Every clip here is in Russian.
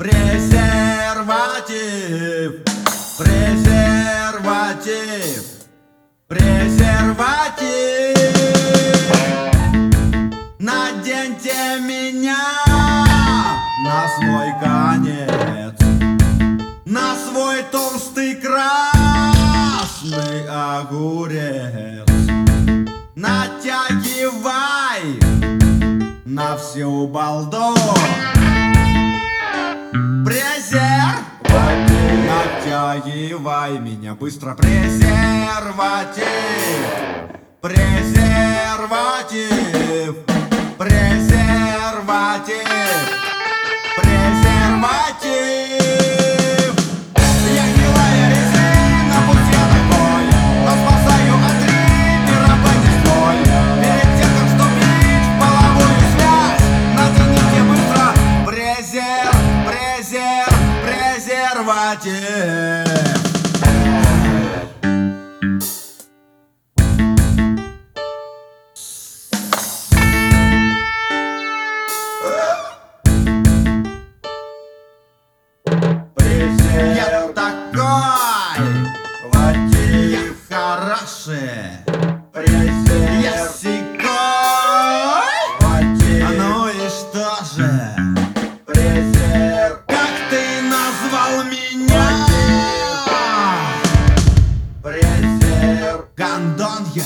Презерватив, презерватив, презерватив. Наденьте меня на свой конец, на свой толстый красный огурец. Натягивай на всю балду презерватив. Натягивай меня быстро, презерватив, презерватив, презерватив, презерватив. Я гнилая резина, будь я такой, но спасаю от трипера понеслой. Перед тем, как вступить в половую связь, натяните быстро презерватив. Я такой, я хороший, я сикой. А ну и что же? Как ты назвал меня? Гондон я.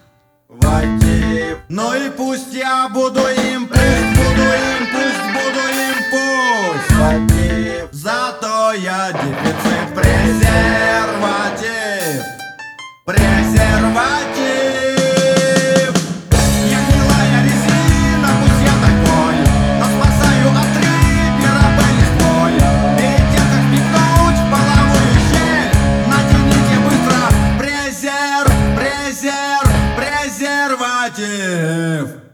Ну и пусть я буду им, пусть буду им, пусть буду им, пусть. Зато я дефицит. Презерватив, презерватив. Я гнилая резина, пусть я такой, но спасаю от трипера листвой. Перед тем, как впихнуть в половую щель, натяните быстро презерватив.